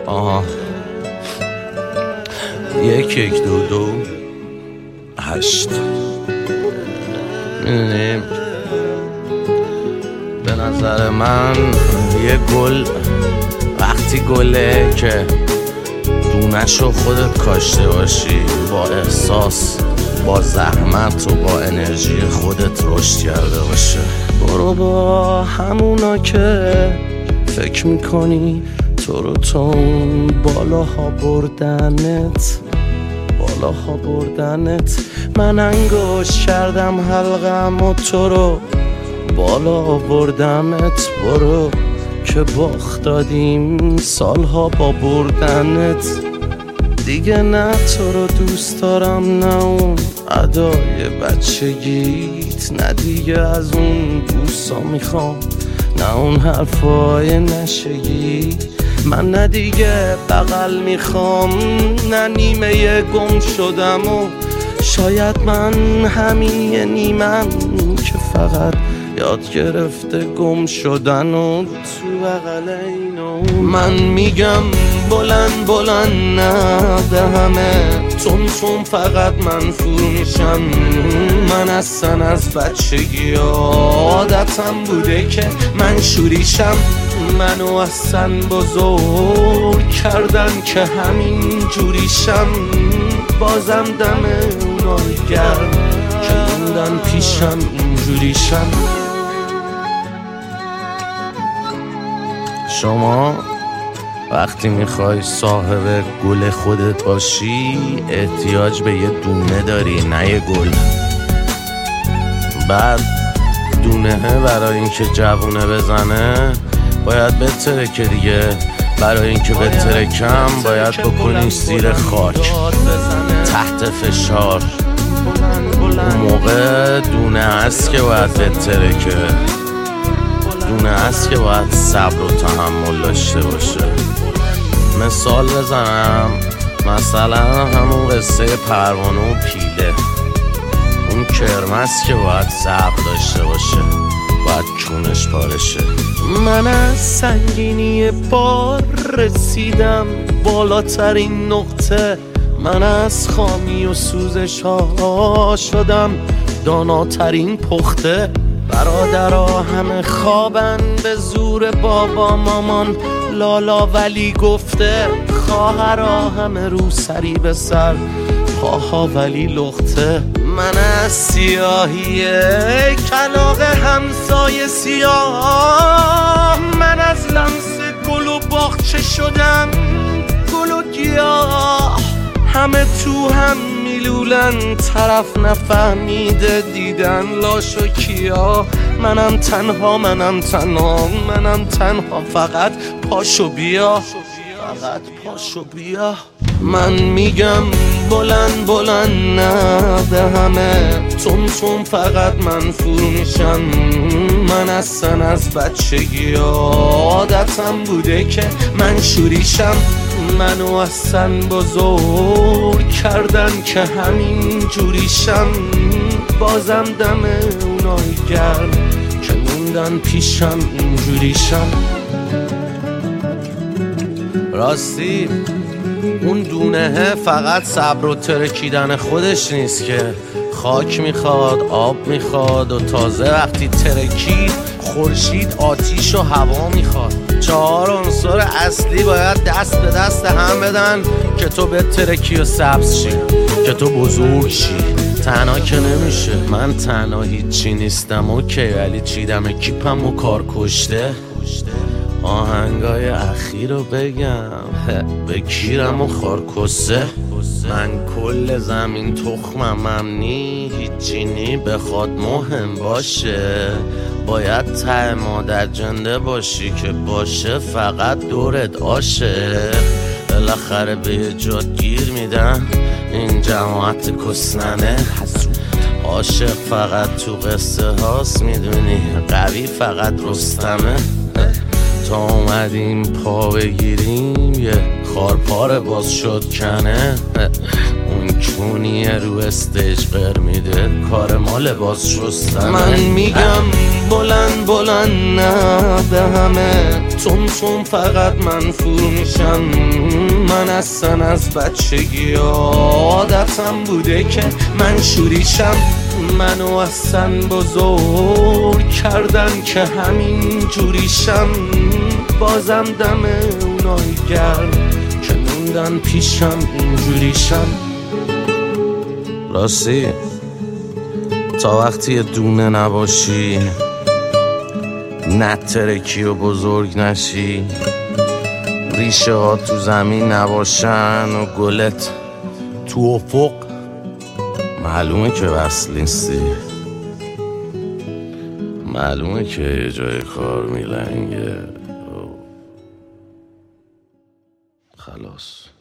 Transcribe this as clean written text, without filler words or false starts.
آها 1-1-2-2-8 میدونیم به نظر من یه گل وقتی گله که دونشو خودت کاشته باشی، با احساس، با زحمت و با انرژی خودت رشد کرده باشه. برو با همونا که فکر میکنی تو رو تون بالاها بردنت من انگوش کردم حلقم و تو رو بالا بردمت. برو که باخت دادیم سالها با بردنت. دیگه نه تو رو دوست دارم، نه اون ادای بچگیت، نه دیگه از اون بوسا میخوام، نه اون حرفای نشگی. من نه دیگه بغل میخوام، نه نیمه گم شدم و شاید من همین یه نیمم که فقط یاد گرفته گم شدن و تو بغل اینو. من میگم بلند بلند نه به همه تون فقط من فرو میشم. من اصلا از بچگی عادتم بوده که من شوریشم. منو اصلا بزرگ کردن که همین جوریشم. بازم دم اونای گرم که موندن پیشم اینجوریشم. شما وقتی میخوای صاحب گل خودت باشی احتیاج به یه دونه داری، نه یه گل. بعد دونه برای اینکه جوونه بزنه باید بترکه دیگه. برای اینکه بترکم باید بکنی زیر خاک تحت فشار. اون موقع دونه هست که باید بترکه، دونه هست که باید صبر و تحمل داشته باشه. مثال بزنم، مثلا همون قصه پروانه و پیله. اون کرمس که باید صبر داشته باشه، باید کونش پارشه. من از سنگینی بار رسیدم بالاترین نقطه. من از خامی و سوزش ها شدم داناترین پخته. برادرها همه خوابن به زور بابا مامان لالا ولی گفته. خواهرها همه رو سری به سر پاها ولی لخته. من از سیاهی کلاغ همسایه سیاه، من از لمس گل و باغچه شدم گل و گیاه. همه تو هم میلولن طرف نفهمیده دیدن لاش و کیا. منم تنها فقط پاشو بیا، فقط پاشو بیا. من میگم بلند بلند نه به همه تون فقط من فرو میشم. من اصلا از بچگی عادتم بوده که من شوریشم. منو اصلا بزرگ کردن که همین جوریشم. بازم دم اونای گرم که موندن پیشم اینجوریشم. راستی اون دونه فقط صبر و ترکیدن خودش نیست که خاک میخواد، آب میخواد و تازه وقتی ترکید خورشید، آتیش و هوا میخواد. 4 عنصر اصلی باید دست به دست هم بدن که تو به ترکی و سبز شی، که تو بزرگ شی. تنها که نمیشه. من تنها هیچی نیستم اوکی، ولی چیدم کیپم و کار کشته. آهنگای اخیر رو بگم به کیرم و خارکسته. من کل زمین تخمم نی، هیچی نی بخواد مهم باشه. باید ته مادر جنده باشی که باشه فقط دورت عاشق. بالاخره به یه جاد گیر میدن این جماعت کسننه. عاشق فقط تو قصه هاست میدونی، قوی فقط رستمه. تا اومدیم پا بگیریم یه خارپار باز شد کنه. اون چونی رو استیج قر میده کار ما لباس شستن. من میگم بلند بلند نه به همه تون فقط من فور میشم. من اصلا از بچگی عادتم بوده که من شوریشم. منو اصلا بزرگ کردن که همین جوریشم. بازم دم اونایی گرم که موندن پیشم اینجوریشم. راستی تا وقتی دونه نباشی نترکی و بزرگ نشی ریشه ها تو زمین نباشن و گلت تو افق معلومه که وصل نیستی. معلومه که یه جای کار میلنگه. خلاص.